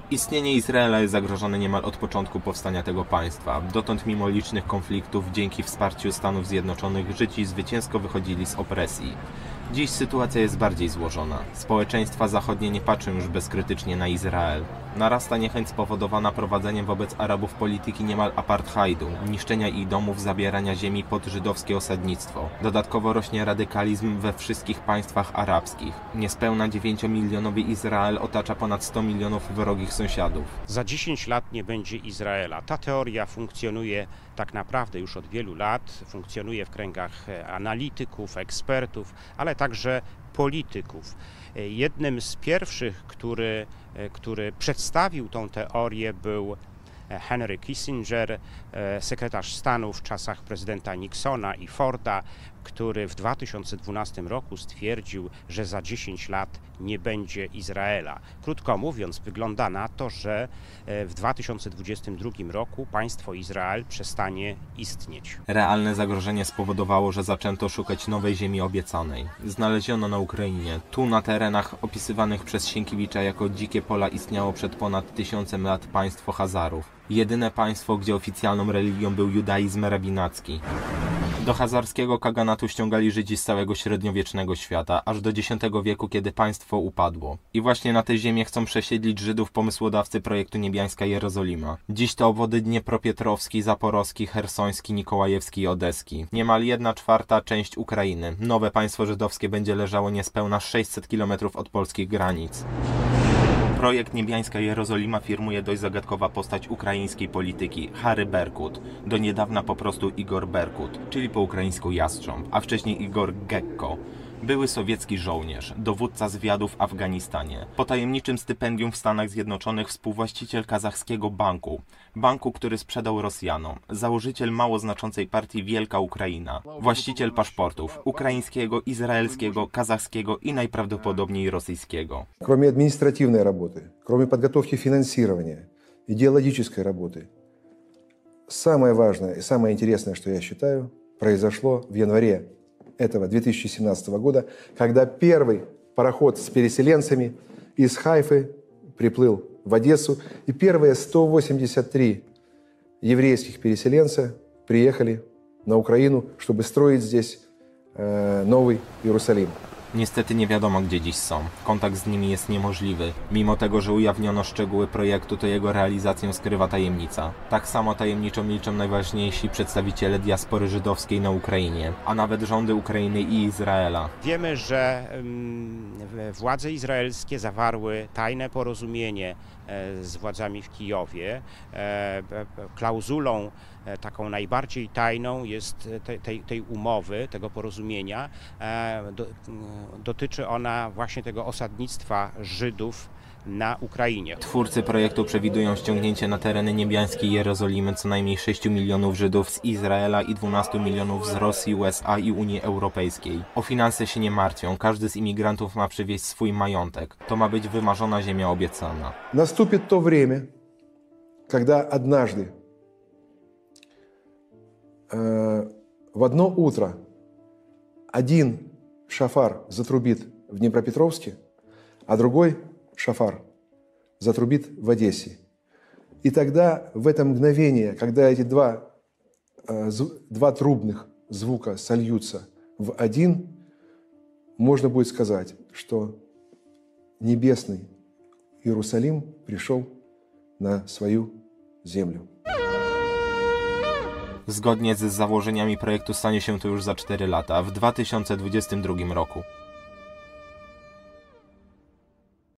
Istnienie Izraela jest zagrożone niemal od początku powstania tego państwa. Dotąd mimo licznych konfliktów, dzięki wsparciu Stanów Zjednoczonych, Żydzi zwycięsko wychodzili z opresji. Dziś sytuacja jest bardziej złożona. Społeczeństwa zachodnie nie patrzą już bezkrytycznie na Izrael. Narasta niechęć spowodowana prowadzeniem wobec Arabów polityki niemal apartheidu, niszczenia ich domów, zabierania ziemi pod żydowskie osadnictwo. Dodatkowo rośnie radykalizm we wszystkich państwach arabskich. Niespełna 9-milionowy Izrael otacza ponad 100 milionów wrogich sąsiadów. Za 10 lat nie będzie Izraela. Ta teoria funkcjonuje tak naprawdę już od wielu lat, funkcjonuje w kręgach analityków, ekspertów, ale także polityków. Jednym z pierwszych, który przedstawił tą teorię, był Henry Kissinger, sekretarz stanu w czasach prezydenta Nixona i Forda, który w 2012 roku stwierdził, że za 10 lat nie będzie Izraela. Krótko mówiąc, wygląda na to, że w 2022 roku państwo Izrael przestanie istnieć. Realne zagrożenie spowodowało, że zaczęto szukać nowej ziemi obiecanej. Znaleziono na Ukrainie. Tu na terenach opisywanych przez Sienkiewicza jako dzikie pola istniało przed ponad 1000 lat państwo Chazarów. Jedyne państwo, gdzie oficjalną religią był judaizm rabinacki. Do chazarskiego kaganatu ściągali Żydzi z całego średniowiecznego świata, aż do X wieku, kiedy państwo upadło. I właśnie na tę ziemię chcą przesiedlić Żydów pomysłodawcy projektu Niebiańska Jerozolima. Dziś to obwody Dniepropietrowski, Zaporowski, Chersoński, Mikołajewski i Odeski. Niemal 1/4 część Ukrainy. Nowe państwo żydowskie będzie leżało niespełna 600 km od polskich granic. Projekt Niebiańska Jerozolima firmuje dość zagadkowa postać ukraińskiej polityki, Harry Berkut, do niedawna po prostu Igor Berkut, czyli po ukraińsku jastrząb, a wcześniej Igor Gekko. Były sowiecki żołnierz, dowódca zwiadu w Afganistanie. Po tajemniczym stypendium w Stanach Zjednoczonych współwłaściciel kazachskiego banku, który sprzedał Rosjanom. Założyciel mało znaczącej partii Wielka Ukraina. Właściciel paszportów ukraińskiego, izraelskiego, kazachskiego i najprawdopodobniej rosyjskiego. Кроме административной работы, кроме подготовки финансирования, идеологической работы, самое важное и самое интересное, что я считаю, произошло в январе этого 2017 года, когда первый пароход с переселенцами из Хайфы приплыл в Одессу, и первые 183 еврейских переселенца приехали на Украину, чтобы строить здесь новый Иерусалим. Niestety nie wiadomo, gdzie dziś są. Kontakt z nimi jest niemożliwy. Mimo tego, że ujawniono szczegóły projektu, to jego realizację skrywa tajemnica. Tak samo tajemniczo milczą najważniejsi przedstawiciele diaspory żydowskiej na Ukrainie, a nawet rządy Ukrainy i Izraela. Wiemy, że władze izraelskie zawarły tajne porozumienie z władzami w Kijowie. Klauzulą taką najbardziej tajną jest tej umowy, tego porozumienia. Dotyczy ona właśnie tego osadnictwa Żydów na Ukrainie. Twórcy projektu przewidują ściągnięcie na tereny niebiańskiej Jerozolimy co najmniej 6 milionów Żydów z Izraela i 12 milionów z Rosji, USA i Unii Europejskiej. O finanse się nie martwią, każdy z imigrantów ma przywieźć swój majątek. To ma być wymarzona ziemia obiecana. Наступит то время, когда однажды в одно утро один шафар затрубит в Днепропетровске, а другой шафар затрубит в Одессе. И тогда, в это мгновение, когда эти два трубных звука сольются в один, можно будет сказать, что небесный Иерусалим пришел на свою землю. Zgodnie z założeniami projektu stanie się to już za 4 lata, w 2022 roku.